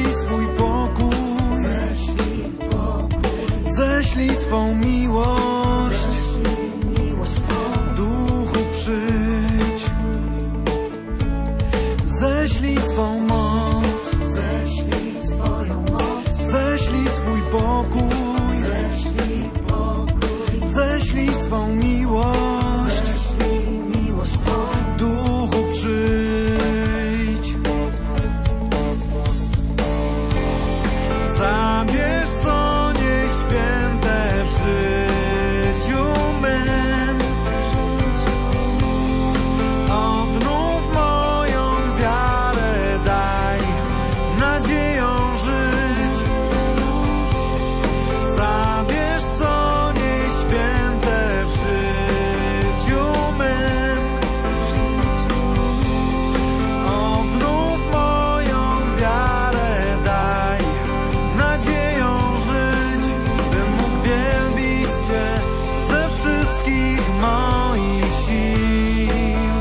ześlij swój pokój, ześlij swą miłość, Duchu przyjdź, ześlij swą moc, ześlij swój pokój, ześlij swą miłość, Duchu przyjdź. Zabierz co nieświęte w życiu mym, odnów moją wiarę, daj nadzieją żyć. Zabierz co nieświęte w życiu mym, odnów moją wiarę, daj nadzieją żyć, bym mógł wielbić Cię ze wszystkich moich sił.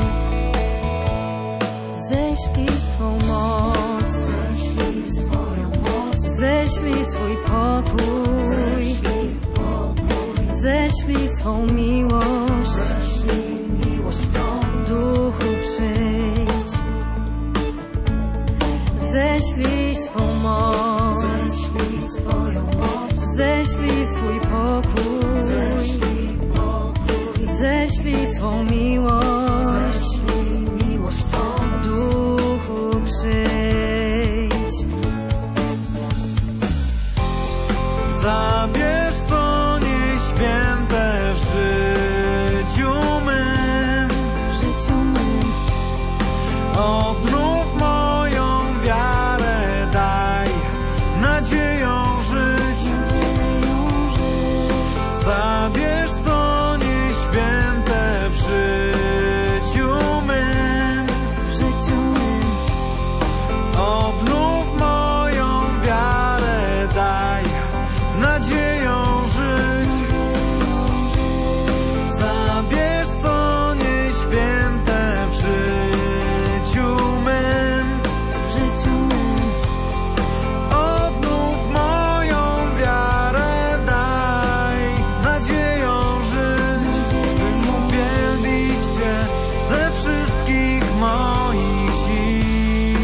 Ześlij swą moc, ześlij swój pokój, ześlij swą miłość, Duchu przyjdź. Ześlij swą moc, ześlij swój pokój, ześlij swą miłość, Duchu przyjdź. Zabierz co nieświęte w życiu mym, odnów moją wiarę, daj nadzieją żyć. Zabierz co nieświęte w życiu mym, odnów moją wiarę, daj nadzieją żyć. Zabierz co nieświęte w życiu mym, odnów moją wiarę, daj nadzieją żyć, bym mógł wielbić Cię ze wszystkich moich sił.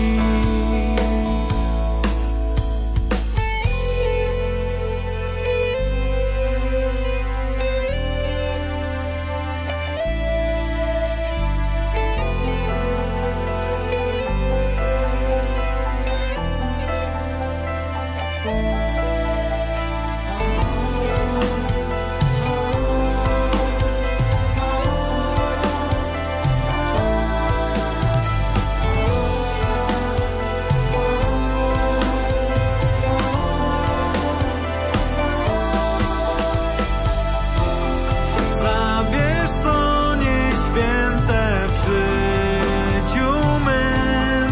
Zabierz co nieświęte w życiu mym,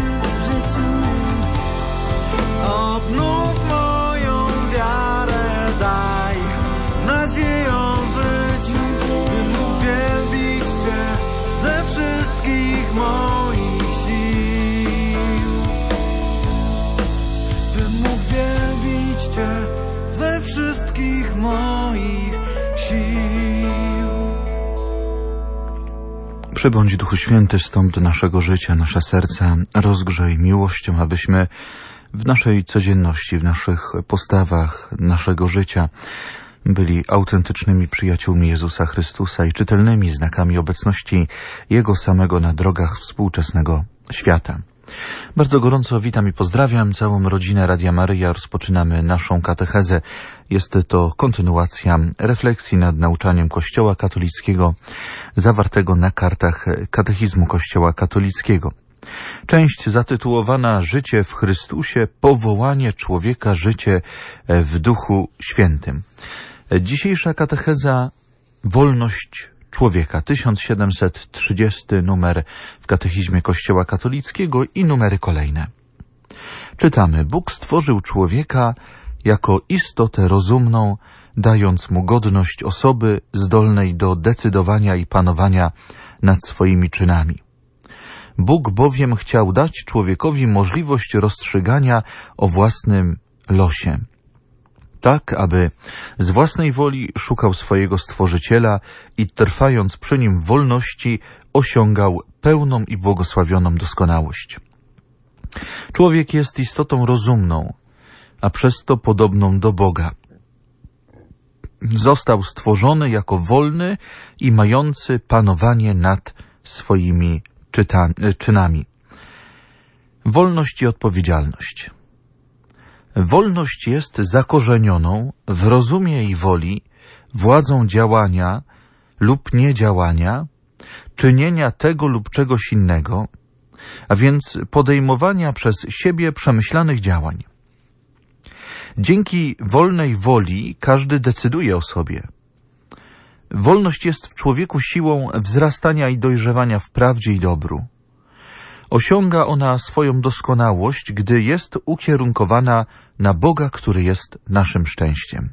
odnów moją wiarę, daj nadzieją żyć, bym mógł wielbić Cię ze wszystkich moich sił, bym mógł wielbić Cię ze wszystkich moich sił. Przybądź Duchu Święty, wstąp do naszego życia, nasze serca, rozgrzej miłością, abyśmy w naszej codzienności, w naszych postawach naszego życia byli autentycznymi przyjaciółmi Jezusa Chrystusa i czytelnymi znakami obecności Jego samego na drogach współczesnego świata. Bardzo gorąco witam i pozdrawiam całą rodzinę Radia Maryja. Rozpoczynamy naszą katechezę. Jest to kontynuacja refleksji nad nauczaniem Kościoła katolickiego zawartego na kartach Katechizmu Kościoła katolickiego. Część zatytułowana Życie w Chrystusie, powołanie człowieka, życie w Duchu Świętym. Dzisiejsza katecheza Wolność człowieka, 1730 numer w Katechizmie Kościoła katolickiego i numery kolejne. Czytamy: Bóg stworzył człowieka jako istotę rozumną, dając mu godność osoby zdolnej do decydowania i panowania nad swoimi czynami. Bóg bowiem chciał dać człowiekowi możliwość rozstrzygania o własnym losie, tak aby z własnej woli szukał swojego Stworzyciela i trwając przy Nim w wolności osiągał pełną i błogosławioną doskonałość. Człowiek jest istotą rozumną, a przez to podobną do Boga. Został stworzony jako wolny i mający panowanie nad swoimi czynami. Wolność i odpowiedzialność. Wolność jest zakorzenioną w rozumie i woli władzą działania lub niedziałania, czynienia tego lub czegoś innego, a więc podejmowania przez siebie przemyślanych działań. Dzięki wolnej woli każdy decyduje o sobie. Wolność jest w człowieku siłą wzrastania i dojrzewania w prawdzie i dobru. Osiąga ona swoją doskonałość, gdy jest ukierunkowana na Boga, który jest naszym szczęściem.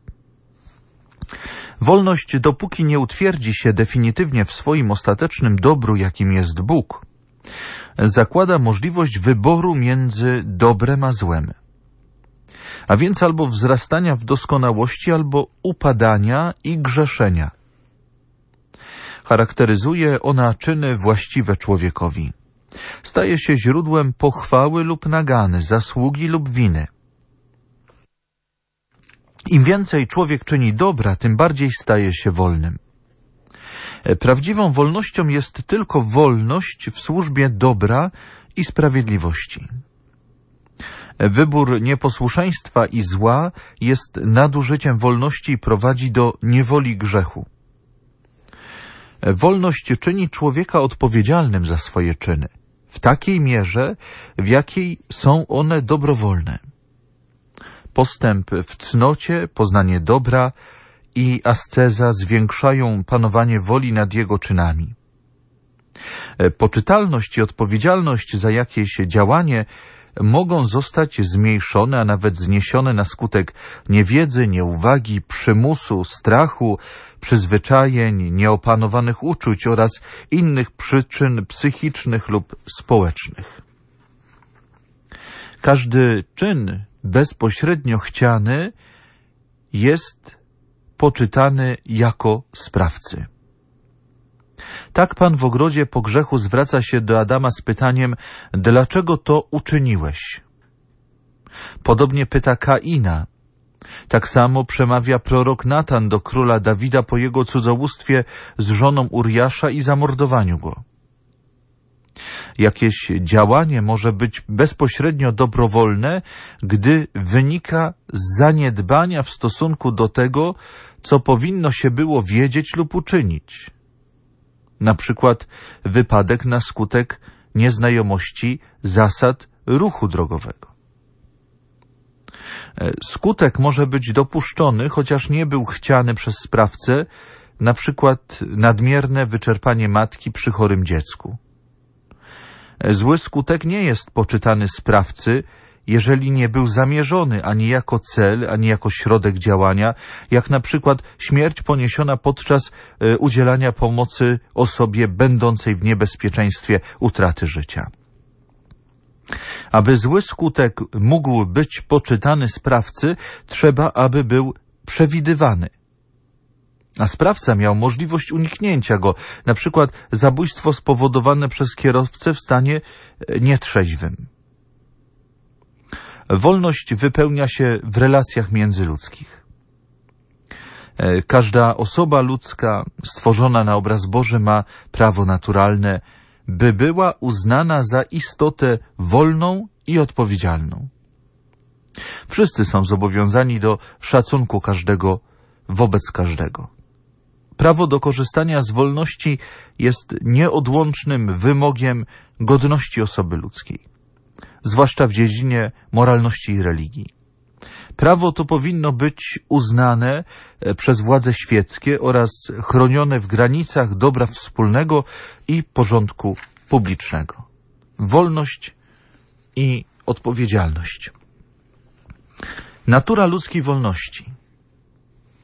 Wolność, dopóki nie utwierdzi się definitywnie w swoim ostatecznym dobru, jakim jest Bóg, zakłada możliwość wyboru między dobrem a złem. A więc albo wzrastania w doskonałości, albo upadania i grzeszenia. Charakteryzuje ona czyny właściwe człowiekowi. Staje się źródłem pochwały lub nagany, zasługi lub winy. Im więcej człowiek czyni dobra, tym bardziej staje się wolnym. Prawdziwą wolnością jest tylko wolność w służbie dobra i sprawiedliwości. Wybór nieposłuszeństwa i zła jest nadużyciem wolności i prowadzi do niewoli grzechu. Wolność czyni człowieka odpowiedzialnym za swoje czyny, w takiej mierze, w jakiej są one dobrowolne. Postęp w cnocie, poznanie dobra i asceza zwiększają panowanie woli nad jego czynami. Poczytalność i odpowiedzialność za jakieś działanie mogą zostać zmniejszone, a nawet zniesione na skutek niewiedzy, nieuwagi, przymusu, strachu, przyzwyczajeń, nieopanowanych uczuć oraz innych przyczyn psychicznych lub społecznych. Każdy czyn bezpośrednio chciany jest poczytany jako sprawcy. Tak Pan w ogrodzie po grzechu zwraca się do Adama z pytaniem: dlaczego to uczyniłeś? Podobnie pyta Kaina. Tak samo przemawia prorok Natan do króla Dawida po jego cudzołóstwie z żoną Uriasza i zamordowaniu go. Jakieś działanie może być bezpośrednio dobrowolne, gdy wynika z zaniedbania w stosunku do tego, co powinno się było wiedzieć lub uczynić. Na przykład wypadek na skutek nieznajomości zasad ruchu drogowego. Skutek może być dopuszczony, chociaż nie był chciany przez sprawcę, na przykład nadmierne wyczerpanie matki przy chorym dziecku. Zły skutek nie jest poczytany sprawcy, jeżeli nie był zamierzony ani jako cel, ani jako środek działania, jak na przykład śmierć poniesiona podczas udzielania pomocy osobie będącej w niebezpieczeństwie utraty życia. Aby zły skutek mógł być poczytany sprawcy, trzeba, aby był przewidywany. A sprawca miał możliwość uniknięcia go, na przykład zabójstwo spowodowane przez kierowcę w stanie nietrzeźwym. Wolność wypełnia się w relacjach międzyludzkich. Każda osoba ludzka stworzona na obraz Boży ma prawo naturalne, by była uznana za istotę wolną i odpowiedzialną. Wszyscy są zobowiązani do szacunku każdego wobec każdego. Prawo do korzystania z wolności jest nieodłącznym wymogiem godności osoby ludzkiej, zwłaszcza w dziedzinie moralności i religii. Prawo to powinno być uznane przez władze świeckie oraz chronione w granicach dobra wspólnego i porządku publicznego. Wolność i odpowiedzialność. Natura ludzkiej wolności,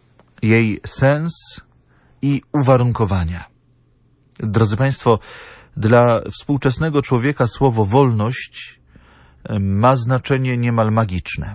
jej sens i uwarunkowania. Drodzy Państwo, Dla współczesnego człowieka słowo wolność ma znaczenie niemal magiczne.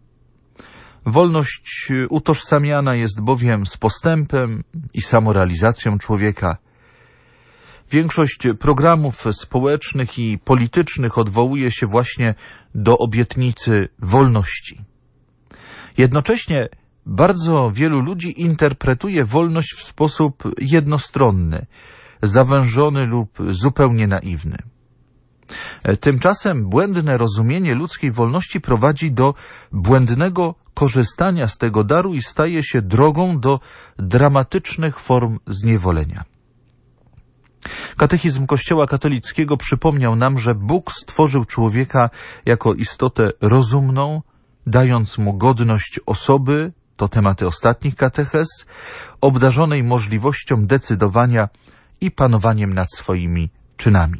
Wolność utożsamiana jest bowiem z postępem i samorealizacją człowieka. Większość programów społecznych i politycznych odwołuje się właśnie do obietnicy wolności. Jednocześnie bardzo wielu ludzi interpretuje wolność w sposób jednostronny, zawężony lub zupełnie naiwny. Tymczasem błędne rozumienie ludzkiej wolności prowadzi do błędnego korzystania z tego daru i staje się drogą do dramatycznych form zniewolenia. Katechizm Kościoła katolickiego przypomniał nam, że Bóg stworzył człowieka jako istotę rozumną, dając mu godność osoby, to tematy ostatnich katechez, obdarzonej możliwością decydowania i panowaniem nad swoimi czynami.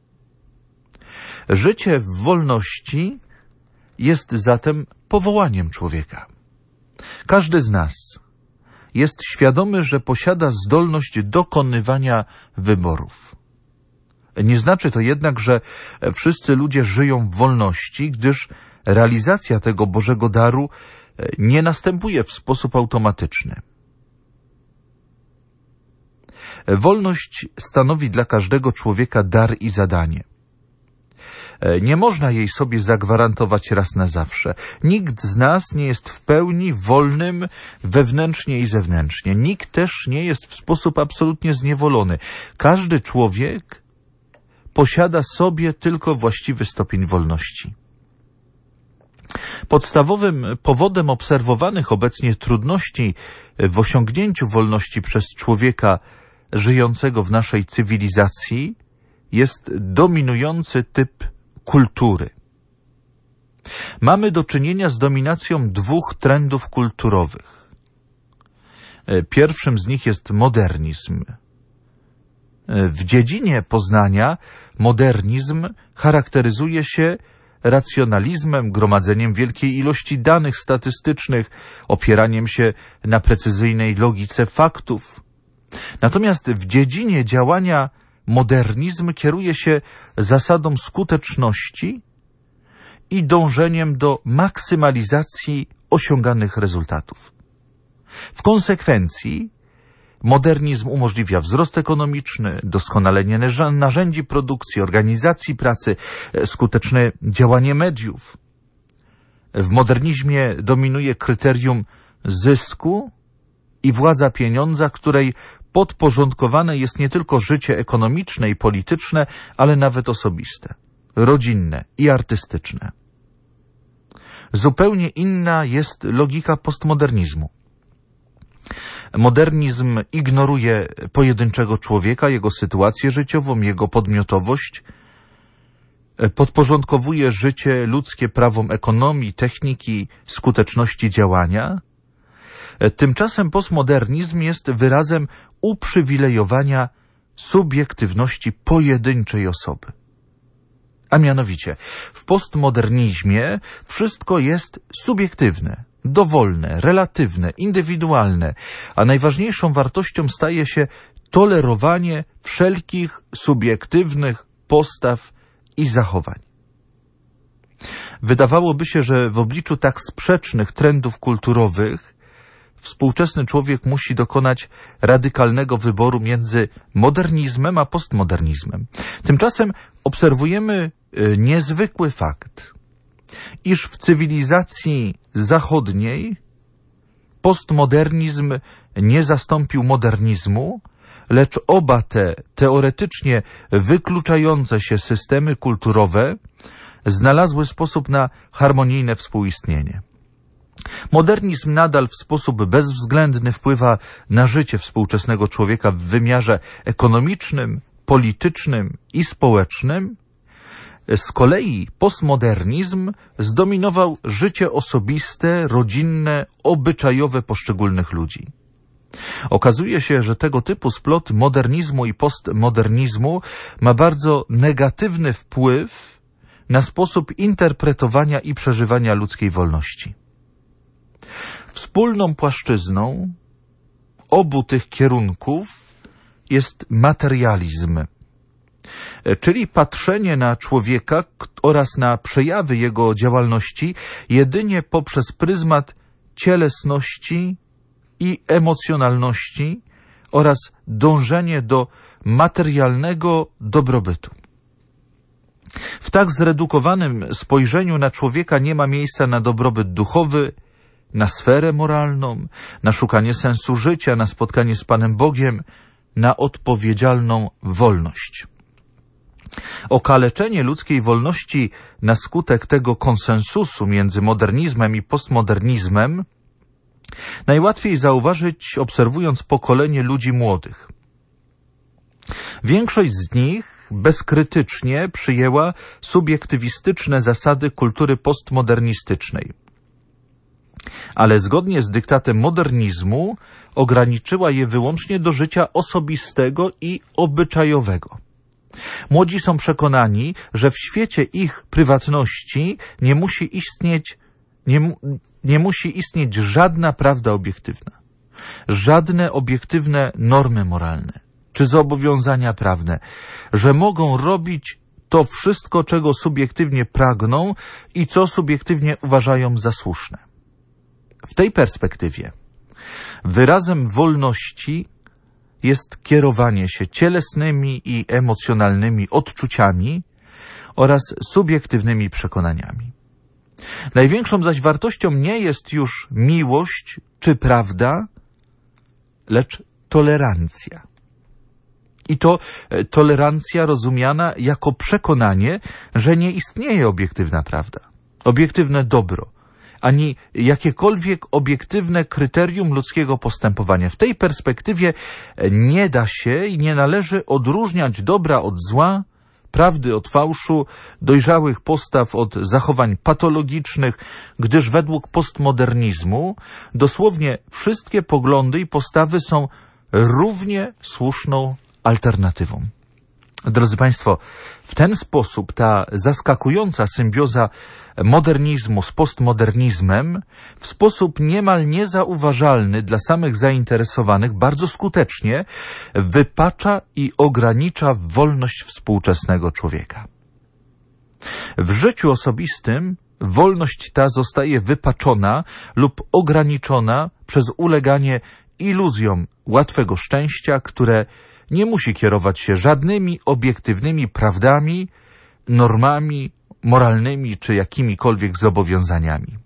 Życie w wolności jest zatem powołaniem człowieka. Każdy z nas jest świadomy, że posiada zdolność dokonywania wyborów. Nie znaczy to jednak, że wszyscy ludzie żyją w wolności, gdyż realizacja tego Bożego daru nie następuje w sposób automatyczny. Wolność stanowi dla każdego człowieka dar i zadanie. Nie można jej sobie zagwarantować raz na zawsze. Nikt z nas nie jest w pełni wolnym wewnętrznie i zewnętrznie. Nikt też nie jest w sposób absolutnie zniewolony. Każdy człowiek posiada sobie tylko właściwy stopień wolności. Podstawowym powodem obserwowanych obecnie trudności w osiągnięciu wolności przez człowieka żyjącego w naszej cywilizacji jest dominujący typ kultury. Mamy do czynienia z dominacją dwóch trendów kulturowych. Pierwszym z nich jest modernizm. W dziedzinie poznania modernizm charakteryzuje się racjonalizmem, gromadzeniem wielkiej ilości danych statystycznych, opieraniem się na precyzyjnej logice faktów. Natomiast w dziedzinie działania modernizm kieruje się zasadą skuteczności i dążeniem do maksymalizacji osiąganych rezultatów. W konsekwencji modernizm umożliwia wzrost ekonomiczny, doskonalenie narzędzi produkcji, organizacji pracy, skuteczne działanie mediów. W modernizmie dominuje kryterium zysku i władza pieniądza, której podporządkowane jest nie tylko życie ekonomiczne i polityczne, ale nawet osobiste, rodzinne i artystyczne. Zupełnie inna jest logika postmodernizmu. Modernizm ignoruje pojedynczego człowieka, jego sytuację życiową, jego podmiotowość, podporządkowuje życie ludzkie prawom ekonomii, techniki, skuteczności działania. Tymczasem postmodernizm jest wyrazem uprzywilejowania subiektywności pojedynczej osoby. A mianowicie, w postmodernizmie wszystko jest subiektywne, dowolne, relatywne, indywidualne, a najważniejszą wartością staje się tolerowanie wszelkich subiektywnych postaw i zachowań. Wydawałoby się, że w obliczu tak sprzecznych trendów kulturowych współczesny człowiek musi dokonać radykalnego wyboru między modernizmem a postmodernizmem. Tymczasem obserwujemy niezwykły fakt, iż w cywilizacji zachodniej postmodernizm nie zastąpił modernizmu, lecz oba te teoretycznie wykluczające się systemy kulturowe znalazły sposób na harmonijne współistnienie. Modernizm nadal w sposób bezwzględny wpływa na życie współczesnego człowieka w wymiarze ekonomicznym, politycznym i społecznym. Z kolei postmodernizm zdominował życie osobiste, rodzinne, obyczajowe poszczególnych ludzi. Okazuje się, że tego typu splot modernizmu i postmodernizmu ma bardzo negatywny wpływ na sposób interpretowania i przeżywania ludzkiej wolności. Wspólną płaszczyzną obu tych kierunków jest materializm. czyli patrzenie na człowieka oraz na przejawy jego działalności jedynie poprzez pryzmat cielesności i emocjonalności oraz dążenie do materialnego dobrobytu. W tak zredukowanym spojrzeniu na człowieka nie ma miejsca na dobrobyt duchowy, na sferę moralną, na szukanie sensu życia, na spotkanie z Panem Bogiem, na odpowiedzialną wolność. Okaleczenie ludzkiej wolności na skutek tego konsensusu między modernizmem i postmodernizmem najłatwiej zauważyć, obserwując pokolenie ludzi młodych. Większość z nich bezkrytycznie przyjęła subiektywistyczne zasady kultury postmodernistycznej, ale zgodnie z dyktatem modernizmu ograniczyła je wyłącznie do życia osobistego i obyczajowego. Młodzi są przekonani, że w świecie ich prywatności nie musi istnieć żadna prawda obiektywna, żadne obiektywne normy moralne czy zobowiązania prawne, że mogą robić to wszystko, czego subiektywnie pragną i co subiektywnie uważają za słuszne. W tej perspektywie wyrazem wolności jest kierowanie się cielesnymi i emocjonalnymi odczuciami oraz subiektywnymi przekonaniami. Największą zaś wartością nie jest już miłość czy prawda, lecz tolerancja. I to tolerancja rozumiana jako przekonanie, że nie istnieje obiektywna prawda, obiektywne dobro, ani jakiekolwiek obiektywne kryterium ludzkiego postępowania. W tej perspektywie nie da się i nie należy odróżniać dobra od zła, prawdy od fałszu, dojrzałych postaw od zachowań patologicznych, gdyż według postmodernizmu dosłownie wszystkie poglądy i postawy są równie słuszną alternatywą. Drodzy Państwo, w ten sposób ta zaskakująca symbioza modernizmu z postmodernizmem w sposób niemal niezauważalny dla samych zainteresowanych bardzo skutecznie wypacza i ogranicza wolność współczesnego człowieka. W życiu osobistym wolność ta zostaje wypaczona lub ograniczona przez uleganie iluzjom łatwego szczęścia, które nie musi kierować się żadnymi obiektywnymi prawdami, normami moralnymi czy jakimikolwiek zobowiązaniami.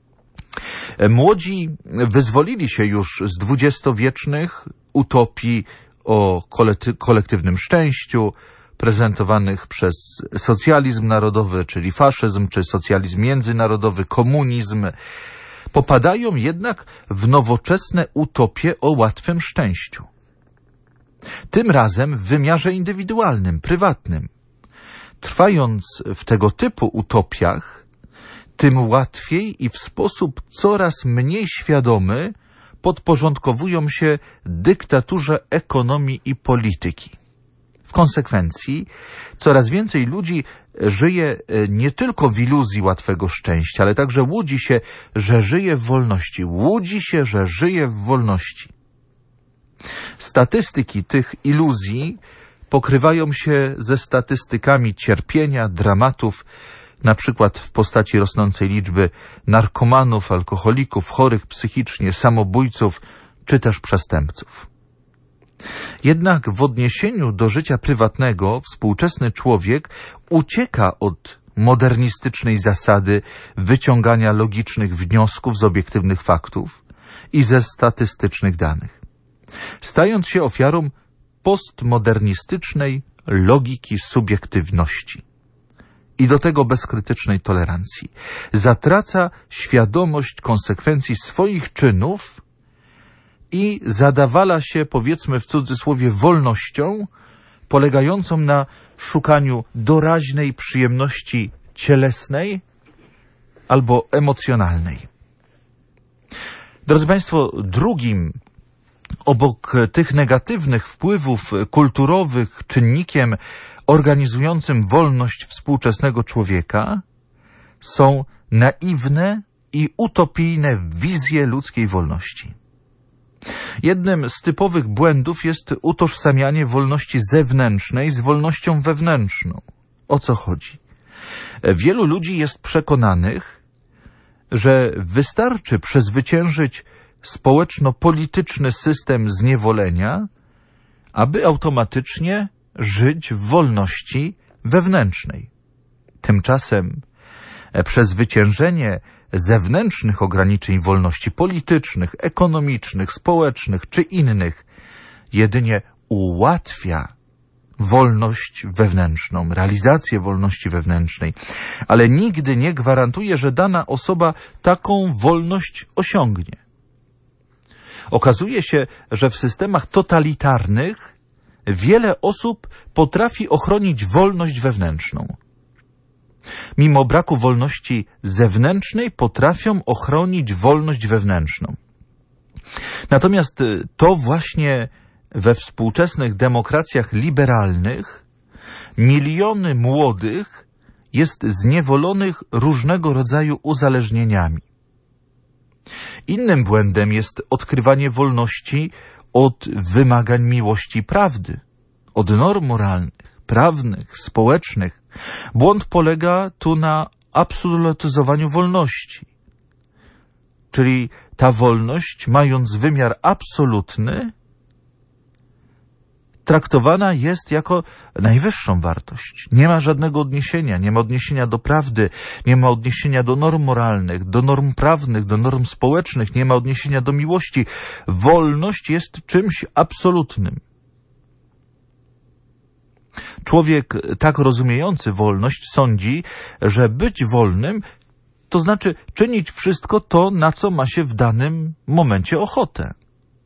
Młodzi wyzwolili się już z dwudziestowiecznych utopii o kolektywnym szczęściu, prezentowanych przez socjalizm narodowy, czyli faszyzm, czy socjalizm międzynarodowy, komunizm. Popadają jednak w nowoczesne utopie o łatwym szczęściu. Tym razem w wymiarze indywidualnym, prywatnym. Trwając w tego typu utopiach, tym łatwiej i w sposób coraz mniej świadomy podporządkowują się dyktaturze ekonomii i polityki. W konsekwencji coraz więcej ludzi żyje nie tylko w iluzji łatwego szczęścia, ale także łudzi się, że żyje w wolności. Łudzi się, że żyje w wolności. Statystyki tych iluzji pokrywają się ze statystykami cierpienia, dramatów, na przykład w postaci rosnącej liczby narkomanów, alkoholików, chorych psychicznie, samobójców czy też przestępców. Jednak w odniesieniu do życia prywatnego współczesny człowiek ucieka od modernistycznej zasady wyciągania logicznych wniosków z obiektywnych faktów i ze statystycznych danych, stając się ofiarą postmodernistycznej logiki subiektywności i do tego bezkrytycznej tolerancji. Zatraca świadomość konsekwencji swoich czynów i zadawala się, powiedzmy w cudzysłowie, wolnością polegającą na szukaniu doraźnej przyjemności cielesnej albo emocjonalnej. Drodzy Państwo, drugim obok tych negatywnych wpływów kulturowych czynnikiem organizującym wolność współczesnego człowieka są naiwne i utopijne wizje ludzkiej wolności. Jednym z typowych błędów jest utożsamianie wolności zewnętrznej z wolnością wewnętrzną. O co chodzi? Wielu ludzi jest przekonanych, że wystarczy przezwyciężyć społeczno-polityczny system zniewolenia, aby automatycznie żyć w wolności wewnętrznej. Tymczasem przezwyciężenie zewnętrznych ograniczeń wolności politycznych, ekonomicznych, społecznych czy innych jedynie ułatwia wolność wewnętrzną, realizację wolności wewnętrznej, ale nigdy nie gwarantuje, że dana osoba taką wolność osiągnie. Okazuje się, że w systemach totalitarnych wiele osób potrafi ochronić wolność wewnętrzną. Mimo braku wolności zewnętrznej potrafią ochronić wolność wewnętrzną. Natomiast to właśnie we współczesnych demokracjach liberalnych miliony młodych jest zniewolonych różnego rodzaju uzależnieniami. Innym błędem jest odkrywanie wolności od wymagań miłości i prawdy, od norm moralnych, prawnych, społecznych. Błąd polega tu na absolutyzowaniu wolności. Czyli ta wolność, mając wymiar absolutny, traktowana jest jako najwyższą wartość. Nie ma żadnego odniesienia, nie ma odniesienia do prawdy, nie ma odniesienia do norm moralnych, do norm prawnych, do norm społecznych, nie ma odniesienia do miłości. Wolność jest czymś absolutnym. Człowiek tak rozumiejący wolność sądzi, że być wolnym to znaczy czynić wszystko to, na co ma się w danym momencie ochotę.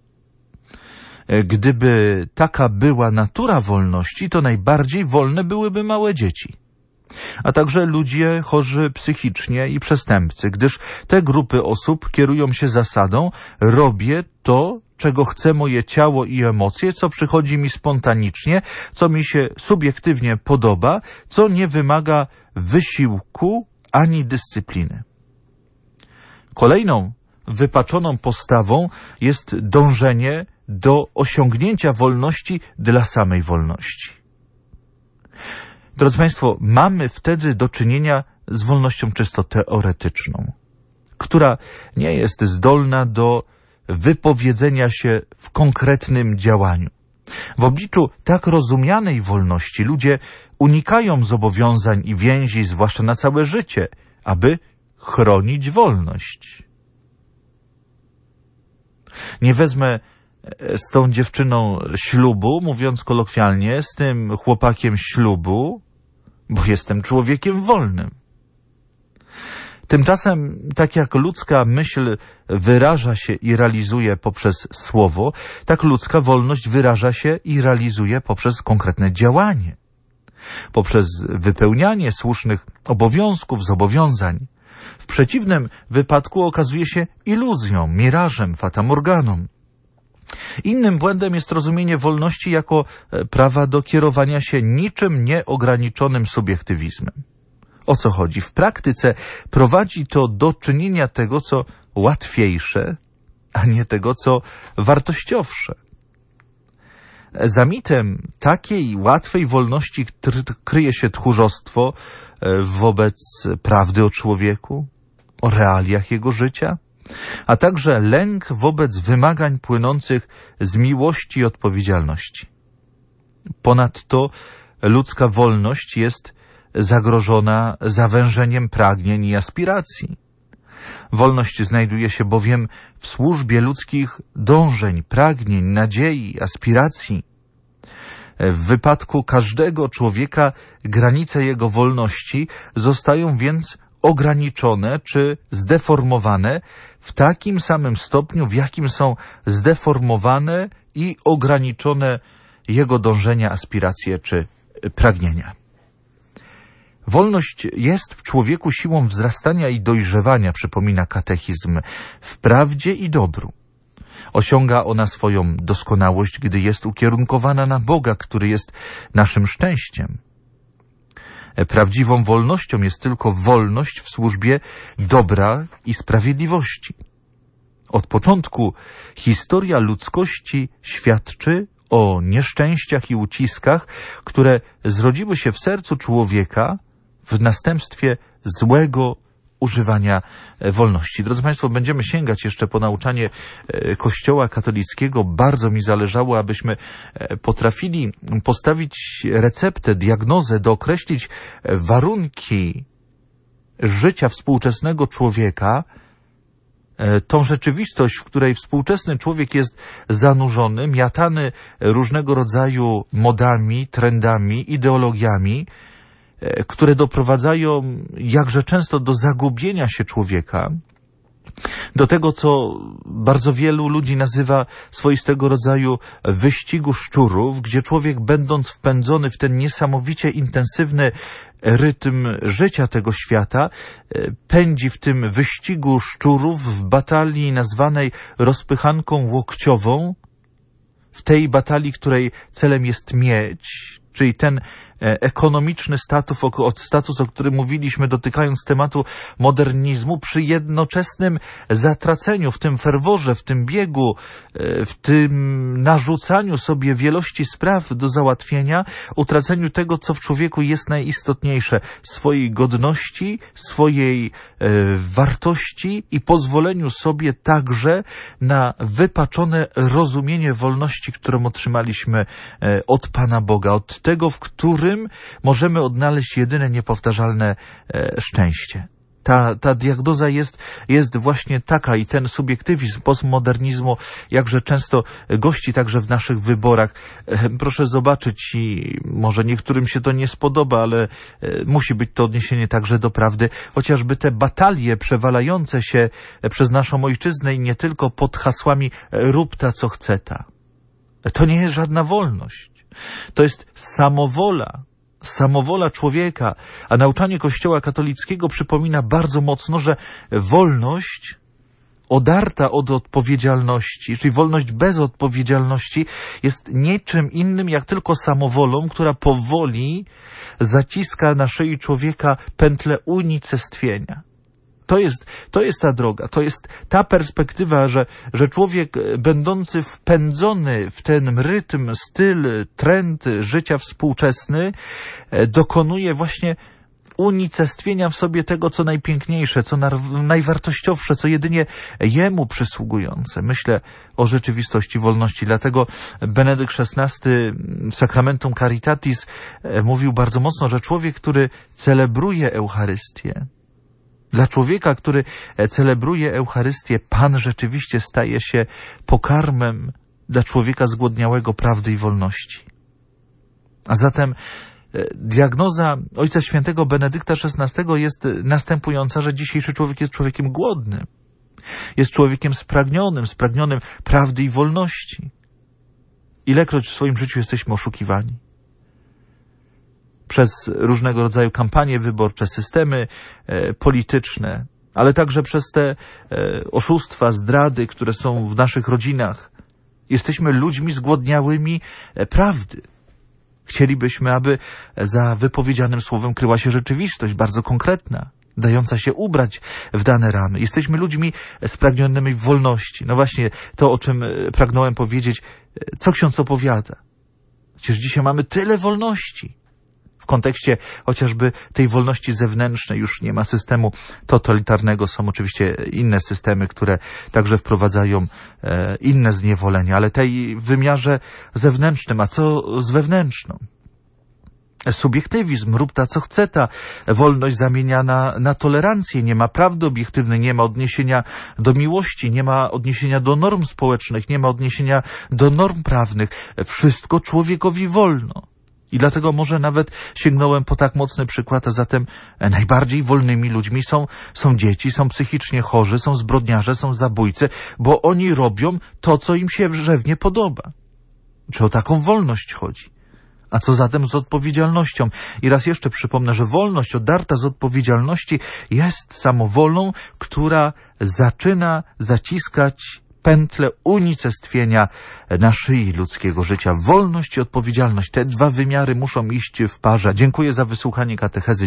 Gdyby taka była natura wolności, to najbardziej wolne byłyby małe dzieci, a także ludzie chorzy psychicznie i przestępcy, gdyż te grupy osób kierują się zasadą: robię to, czego chce moje ciało i emocje, co przychodzi mi spontanicznie, co mi się subiektywnie podoba, co nie wymaga wysiłku ani dyscypliny. Kolejną wypaczoną postawą jest dążenie do osiągnięcia wolności dla samej wolności. Drodzy Państwo, mamy wtedy do czynienia z wolnością czysto teoretyczną, która nie jest zdolna do wypowiedzenia się w konkretnym działaniu. W obliczu tak rozumianej wolności ludzie unikają zobowiązań i więzi, zwłaszcza na całe życie, aby chronić wolność. Nie wezmę z tą dziewczyną ślubu, mówiąc kolokwialnie, z tym chłopakiem ślubu, bo jestem człowiekiem wolnym. Tymczasem, tak jak ludzka myśl wyraża się i realizuje poprzez słowo, tak ludzka wolność wyraża się i realizuje poprzez konkretne działanie, poprzez wypełnianie słusznych obowiązków, zobowiązań. W przeciwnym wypadku okazuje się iluzją, mirażem, fatamorganą. Innym błędem jest rozumienie wolności jako prawa do kierowania się niczym nieograniczonym subiektywizmem. O co chodzi? W praktyce prowadzi to do czynienia tego, co łatwiejsze, a nie tego, co wartościowsze. Za mitem takiej łatwej wolności kryje się tchórzostwo wobec prawdy o człowieku, o realiach jego życia, a także lęk wobec wymagań płynących z miłości i odpowiedzialności. Ponadto ludzka wolność jest zagrożona zawężeniem pragnień i aspiracji. Wolność znajduje się bowiem w służbie ludzkich dążeń, pragnień, nadziei, aspiracji. W wypadku każdego człowieka granice jego wolności zostają więc ograniczone czy zdeformowane w takim samym stopniu, w jakim są zdeformowane i ograniczone jego dążenia, aspiracje czy pragnienia. Wolność jest w człowieku siłą wzrastania i dojrzewania, przypomina katechizm, w prawdzie i dobru. Osiąga ona swoją doskonałość, gdy jest ukierunkowana na Boga, który jest naszym szczęściem. Prawdziwą wolnością jest tylko wolność w służbie dobra i sprawiedliwości. Od początku historia ludzkości świadczy o nieszczęściach i uciskach, które zrodziły się w sercu człowieka w następstwie złego używania wolności. Drodzy Państwo, będziemy sięgać jeszcze po nauczanie Kościoła katolickiego. Bardzo mi zależało, abyśmy potrafili postawić receptę, diagnozę, dookreślić warunki życia współczesnego człowieka, tą rzeczywistość, w której współczesny człowiek jest zanurzony, miatany różnego rodzaju modami, trendami, ideologiami, które doprowadzają jakże często do zagubienia się człowieka, do tego, co bardzo wielu ludzi nazywa swoistego rodzaju wyścigu szczurów, gdzie człowiek, będąc wpędzony w ten niesamowicie intensywny rytm życia tego świata, pędzi w tym wyścigu szczurów, w batalii nazwanej rozpychanką łokciową, w tej batalii, której celem jest mieć, czyli ten ekonomiczny status, o którym mówiliśmy, dotykając tematu modernizmu, przy jednoczesnym zatraceniu, w tym ferworze, w tym biegu, w tym narzucaniu sobie wielości spraw do załatwienia, utraceniu tego, co w człowieku jest najistotniejsze, swojej godności, swojej wartości i pozwoleniu sobie także na wypaczone rozumienie wolności, którą otrzymaliśmy od Pana Boga, od tego, w którym możemy odnaleźć jedyne niepowtarzalne szczęście. Ta diagnoza jest właśnie taka i ten subiektywizm postmodernizmu jakże często gości także w naszych wyborach. Proszę zobaczyć, i może niektórym się to nie spodoba, ale musi być to odniesienie także do prawdy. Chociażby te batalie przewalające się przez naszą ojczyznę i nie tylko pod hasłami rób ta, co chce ta. To nie jest żadna wolność. To jest samowola człowieka, a nauczanie Kościoła katolickiego przypomina bardzo mocno, że wolność odarta od odpowiedzialności, czyli wolność bez odpowiedzialności, jest niczym innym jak tylko samowolą, która powoli zaciska na szyi człowieka pętlę unicestwienia. To jest ta droga, to jest ta perspektywa, że człowiek będący wpędzony w ten rytm, styl, trend życia współczesny dokonuje właśnie unicestwienia w sobie tego, co najpiękniejsze, co najwartościowsze, co jedynie jemu przysługujące. Myślę o rzeczywistości wolności. Dlatego Benedykt XVI Sacramentum Caritatis mówił bardzo mocno, że człowiek, który celebruje Eucharystię, dla człowieka, który celebruje Eucharystię, Pan rzeczywiście staje się pokarmem dla człowieka zgłodniałego prawdy i wolności. A zatem diagnoza Ojca Świętego Benedykta XVI jest następująca, że dzisiejszy człowiek jest człowiekiem głodnym. Jest człowiekiem spragnionym prawdy i wolności. Ilekroć w swoim życiu jesteśmy oszukiwani. Przez różnego rodzaju kampanie wyborcze, systemy polityczne, ale także przez te oszustwa, zdrady, które są w naszych rodzinach. Jesteśmy ludźmi zgłodniałymi prawdy. Chcielibyśmy, aby za wypowiedzianym słowem kryła się rzeczywistość bardzo konkretna, dająca się ubrać w dane ramy. Jesteśmy ludźmi spragnionymi wolności. No właśnie to, o czym pragnąłem powiedzieć, co ksiądz opowiada. Przecież dzisiaj mamy tyle wolności. W kontekście chociażby tej wolności zewnętrznej już nie ma systemu totalitarnego. Są oczywiście inne systemy, które także wprowadzają inne zniewolenia, ale tej w wymiarze zewnętrznym, a co z wewnętrzną? Subiektywizm, rób ta, co chce ta, wolność zamieniana na tolerancję, nie ma prawdy obiektywnej, nie ma odniesienia do miłości, nie ma odniesienia do norm społecznych, nie ma odniesienia do norm prawnych. Wszystko człowiekowi wolno. I dlatego może nawet sięgnąłem po tak mocny przykład, a zatem najbardziej wolnymi ludźmi są dzieci, są psychicznie chorzy, są zbrodniarze, są zabójcy, bo oni robią to, co im się wrzewnie podoba. Czy o taką wolność chodzi? A co zatem z odpowiedzialnością? I raz jeszcze przypomnę, że wolność odarta z odpowiedzialności jest samowolą, która zaczyna zaciskać pętlę unicestwienia na szyi ludzkiego życia. Wolność i odpowiedzialność. Te dwa wymiary muszą iść w parze. Dziękuję za wysłuchanie katechezy.